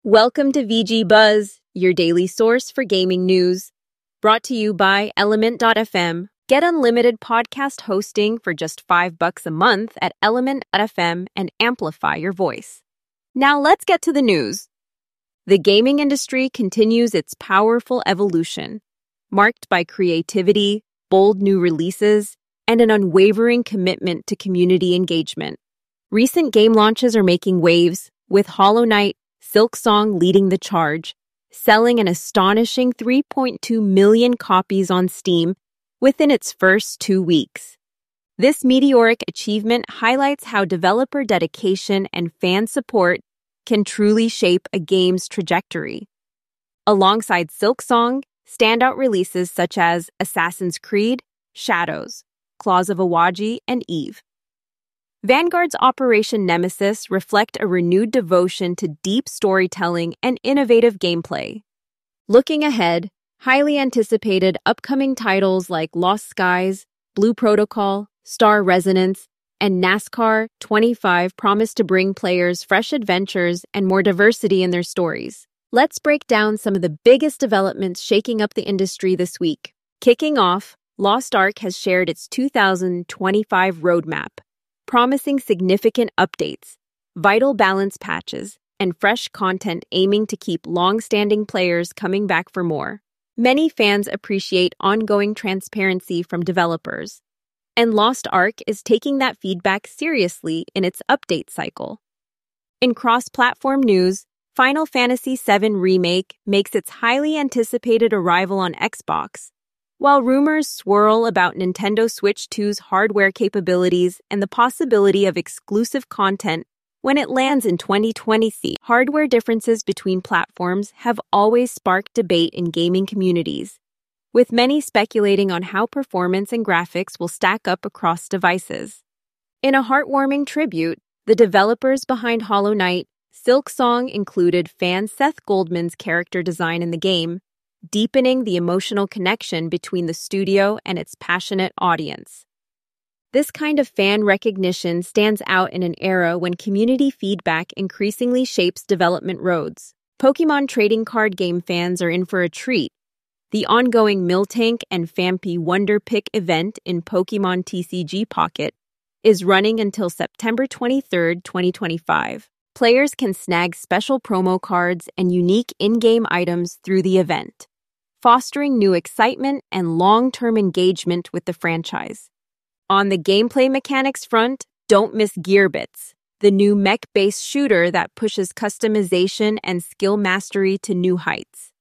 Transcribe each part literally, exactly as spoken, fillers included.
Welcome to V G Buzz, your daily source for gaming news. Brought to you by Element dot f m. Get unlimited podcast hosting for just five bucks a month at Element dot f m and amplify your voice. Now let's get to the news. The gaming industry continues its powerful evolution, marked by creativity, bold new releases, and an unwavering commitment to community engagement. Recent game launches are making waves, with Hollow Knight, Silksong leading the charge, selling an astonishing three point two million copies on Steam within its first two weeks. This meteoric achievement highlights how developer dedication and fan support can truly shape a game's trajectory. Alongside Silksong, standout releases such as Assassin's Creed, Shadows, Claws of Awaji, and Eve. Vanguard's Operation Nemesis reflect a renewed devotion to deep storytelling and innovative gameplay. Looking ahead, highly anticipated upcoming titles like Lost Skies, Blue Protocol, Star Resonance, and NASCAR twenty-five promise to bring players fresh adventures and more diversity in their stories. Let's break down some of the biggest developments shaking up the industry this week. Kicking off, Lost Ark has shared its two thousand twenty-five roadmap, promising significant updates, vital balance patches, and fresh content aiming to keep long-standing players coming back for more. Many fans appreciate ongoing transparency from developers, and Lost Ark is taking that feedback seriously in its update cycle. In cross-platform news, Final Fantasy seven Remake makes its highly anticipated arrival on Xbox, while rumors swirl about Nintendo Switch two's hardware capabilities and the possibility of exclusive content when it lands in twenty twenty. Hardware differences between platforms have always sparked debate in gaming communities, with many speculating on how performance and graphics will stack up across devices. In a heartwarming tribute, the developers behind Hollow Knight, Silksong included fan Seth Goldman's character design in the game, deepening the emotional connection between the studio and its passionate audience. This kind of fan recognition stands out in an era when community feedback increasingly shapes development roads. Pokemon trading card game fans are in for a treat. The ongoing Miltank and Phanpy Wonder Pick event in Pokemon T C G Pocket is running until September twenty-third, twenty twenty-five. Players can snag special promo cards and unique in-game items through the event, fostering new excitement and long-term engagement with the franchise. On the gameplay mechanics front, don't miss Gearbits, the new mech-based shooter that pushes customization and skill mastery to new heights.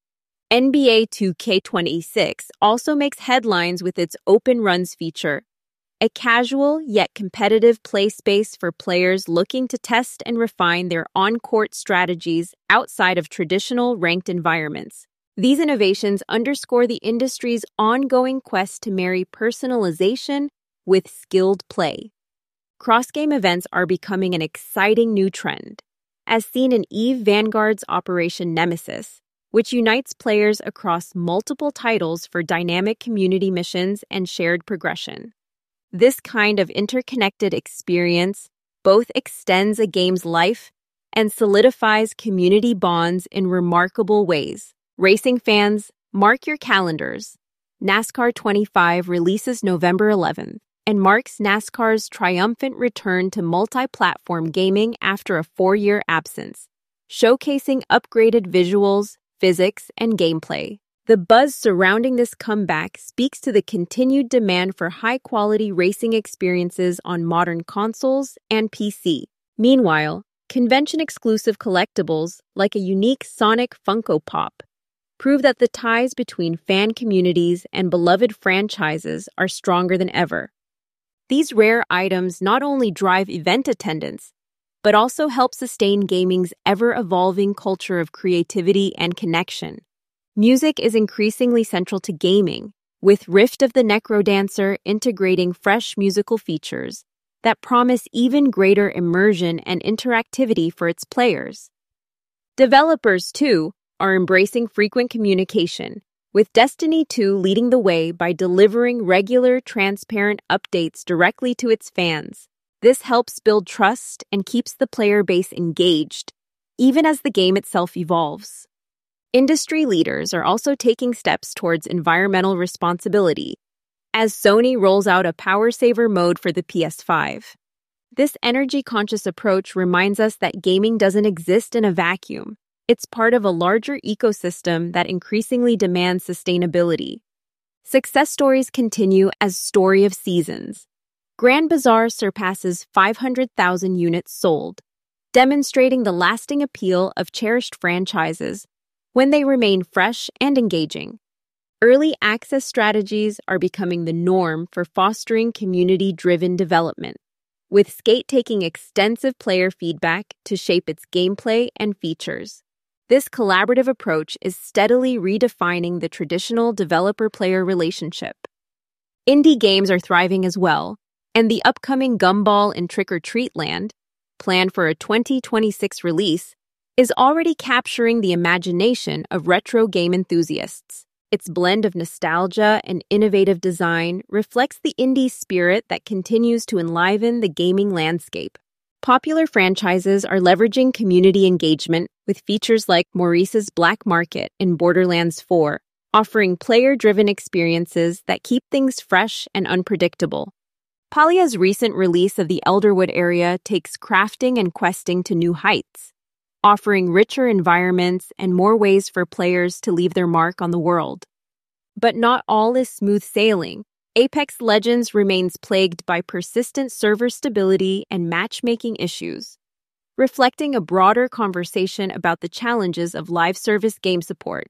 N B A two K twenty-six also makes headlines with its Open Runs feature, a casual yet competitive play space for players looking to test and refine their on-court strategies outside of traditional ranked environments. These innovations underscore the industry's ongoing quest to marry personalization with skilled play. Cross-game events are becoming an exciting new trend, as seen in Eve Vanguard's Operation Nemesis, which unites players across multiple titles for dynamic community missions and shared progression. This kind of interconnected experience both extends a game's life and solidifies community bonds in remarkable ways. Racing fans, mark your calendars. NASCAR twenty-five releases November eleventh and marks NASCAR's triumphant return to multi-platform gaming after a four-year absence, showcasing upgraded visuals, physics, and gameplay. The buzz surrounding this comeback speaks to the continued demand for high-quality racing experiences on modern consoles and P C. Meanwhile, convention-exclusive collectibles like a unique Sonic Funko Pop prove that the ties between fan communities and beloved franchises are stronger than ever. These rare items not only drive event attendance, but also help sustain gaming's ever-evolving culture of creativity and connection. Music is increasingly central to gaming, with Rift of the Necrodancer integrating fresh musical features that promise even greater immersion and interactivity for its players. Developers, too, are embracing frequent communication, with Destiny two leading the way by delivering regular, transparent updates directly to its fans. This helps build trust and keeps the player base engaged, even as the game itself evolves. Industry leaders are also taking steps towards environmental responsibility, as Sony rolls out a power saver mode for the P S five. This energy-conscious approach reminds us that gaming doesn't exist in a vacuum. It's part of a larger ecosystem that increasingly demands sustainability. Success stories continue as Story of Seasons. Grand Bazaar surpasses five hundred thousand units sold, demonstrating the lasting appeal of cherished franchises when they remain fresh and engaging. Early access strategies are becoming the norm for fostering community-driven development, with Skate taking extensive player feedback to shape its gameplay and features. This collaborative approach is steadily redefining the traditional developer-player relationship. Indie games are thriving as well, and the upcoming Gumball in Trick or Treat Land, planned for a twenty twenty-six release, is already capturing the imagination of retro game enthusiasts. Its blend of nostalgia and innovative design reflects the indie spirit that continues to enliven the gaming landscape. Popular franchises are leveraging community engagement with features like Maurice's Black Market in Borderlands four, offering player-driven experiences that keep things fresh and unpredictable. Palia's recent release of the Elderwood area takes crafting and questing to new heights, offering richer environments and more ways for players to leave their mark on the world. But not all is smooth sailing. Apex Legends remains plagued by persistent server stability and matchmaking issues, reflecting a broader conversation about the challenges of live service game support.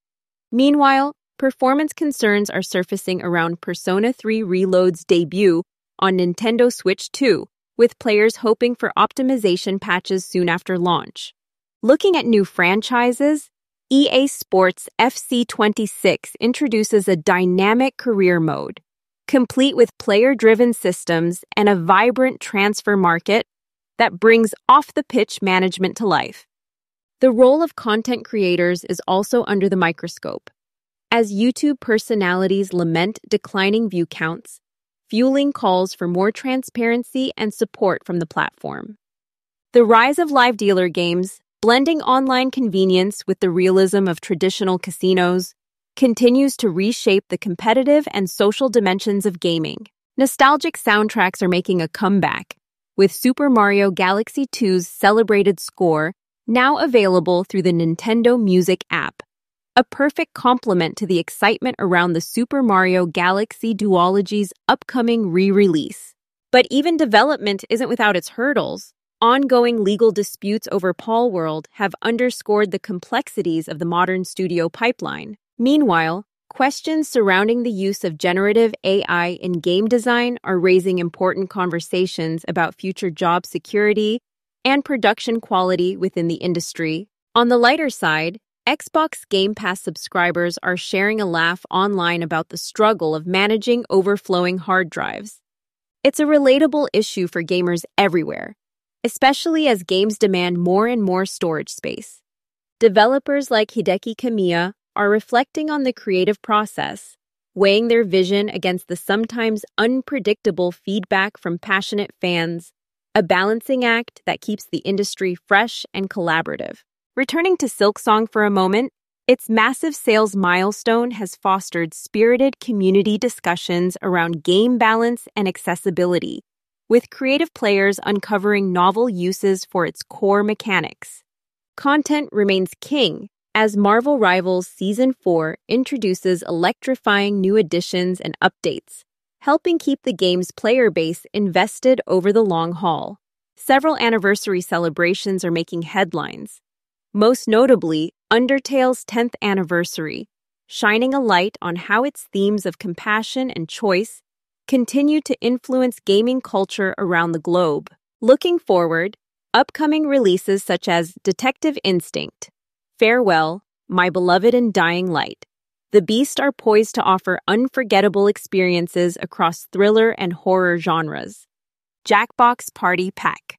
Meanwhile, performance concerns are surfacing around Persona three Reload's debut on Nintendo Switch two, with players hoping for optimization patches soon after launch. Looking at new franchises, E A Sports F C twenty-six introduces a dynamic career mode, complete with player-driven systems and a vibrant transfer market that brings off-the-pitch management to life. The role of content creators is also under the microscope, as YouTube personalities lament declining view counts, fueling calls for more transparency and support from the platform. The rise of live dealer games, blending online convenience with the realism of traditional casinos, continues to reshape the competitive and social dimensions of gaming. Nostalgic soundtracks are making a comeback, with Super Mario Galaxy two's celebrated score now available through the Nintendo Music app, a perfect complement to the excitement around the Super Mario Galaxy duology's upcoming re-release. But even development isn't without its hurdles. Ongoing legal disputes over Palworld have underscored the complexities of the modern studio pipeline. Meanwhile, questions surrounding the use of generative A I in game design are raising important conversations about future job security and production quality within the industry. On the lighter side, Xbox Game Pass subscribers are sharing a laugh online about the struggle of managing overflowing hard drives. It's a relatable issue for gamers everywhere, especially as games demand more and more storage space. Developers like Hideki Kamiya are reflecting on the creative process, weighing their vision against the sometimes unpredictable feedback from passionate fans, a balancing act that keeps the industry fresh and collaborative. Returning to Silksong for a moment, its massive sales milestone has fostered spirited community discussions around game balance and accessibility, with creative players uncovering novel uses for its core mechanics. Content remains king, as Marvel Rivals Season four introduces electrifying new additions and updates, helping keep the game's player base invested over the long haul. Several anniversary celebrations are making headlines, most notably Undertale's tenth anniversary, shining a light on how its themes of compassion and choice continue to influence gaming culture around the globe. Looking forward, upcoming releases such as Detective Instinct, Farewell, My Beloved and Dying Light, The Beast are poised to offer unforgettable experiences across thriller and horror genres. Jackbox Party Pack.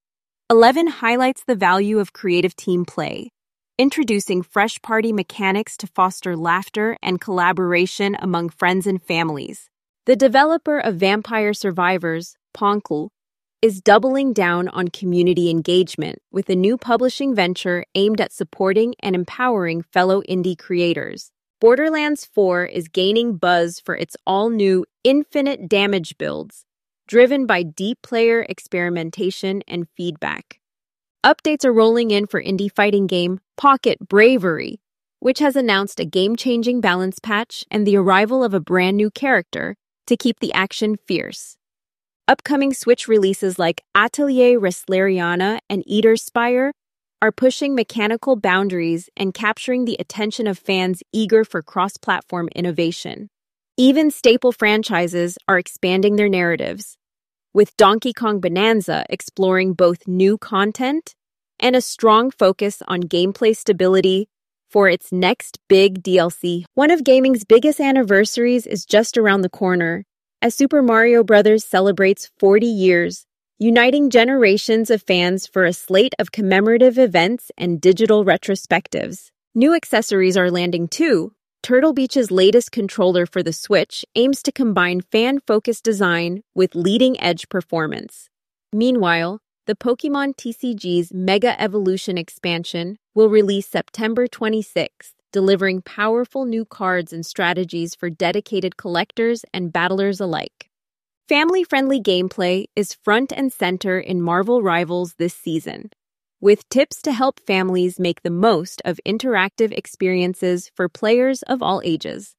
eleven highlights the value of creative team play, introducing fresh party mechanics to foster laughter and collaboration among friends and families. The developer of Vampire Survivors, Poncle, is doubling down on community engagement with a new publishing venture aimed at supporting and empowering fellow indie creators. Borderlands four is gaining buzz for its all-new infinite damage builds, driven by deep player experimentation and feedback. Updates are rolling in for indie fighting game Pocket Bravery, which has announced a game-changing balance patch and the arrival of a brand new character to keep the action fierce. Upcoming Switch releases like Atelier Wrestleriana and Eaterspire are pushing mechanical boundaries and capturing the attention of fans eager for cross-platform innovation. Even staple franchises are expanding their narratives, with Donkey Kong Bonanza exploring both new content and a strong focus on gameplay stability for its next big D L C. One of gaming's biggest anniversaries is just around the corner, as Super Mario Bros. Celebrates forty years, uniting generations of fans for a slate of commemorative events and digital retrospectives. New accessories are landing too. Turtle Beach's latest controller for the Switch aims to combine fan-focused design with leading-edge performance. Meanwhile, the Pokémon T C G's Mega Evolution expansion will release September twenty-sixth, delivering powerful new cards and strategies for dedicated collectors and battlers alike. Family-friendly gameplay is front and center in Marvel Rivals this season, with tips to help families make the most of interactive experiences for players of all ages.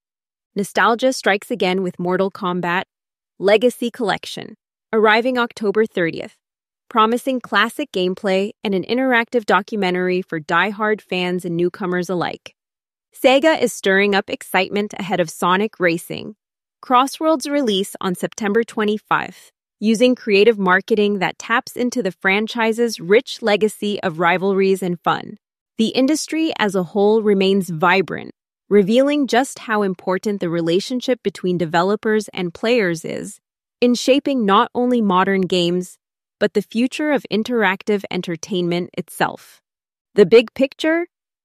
Nostalgia strikes again with Mortal Kombat Legacy Collection, arriving October thirtieth, promising classic gameplay and an interactive documentary for die-hard fans and newcomers alike. Sega is stirring up excitement ahead of Sonic Racing, Crossworld's release on September twenty-fifth, using creative marketing that taps into the franchise's rich legacy of rivalries and fun. The industry as a whole remains vibrant, revealing just how important the relationship between developers and players is in shaping not only modern games, but the future of interactive entertainment itself. The big picture?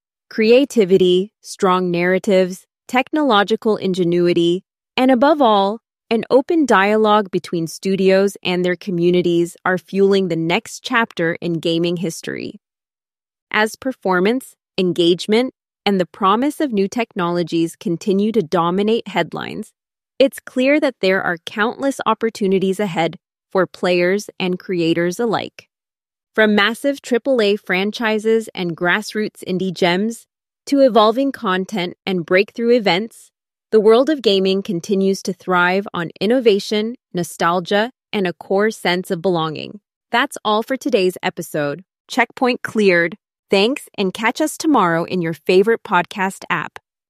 Creativity, strong narratives, technological ingenuity, and above all, an open dialogue between studios and their communities are fueling the next chapter in gaming history. As performance, engagement, and the promise of new technologies continue to dominate headlines, it's clear that there are countless opportunities ahead for players and creators alike. From massive triple A franchises and grassroots indie gems to evolving content and breakthrough events, the world of gaming continues to thrive on innovation, nostalgia, and a core sense of belonging. That's all for today's episode. Checkpoint cleared. Thanks, and catch us tomorrow in your favorite podcast app.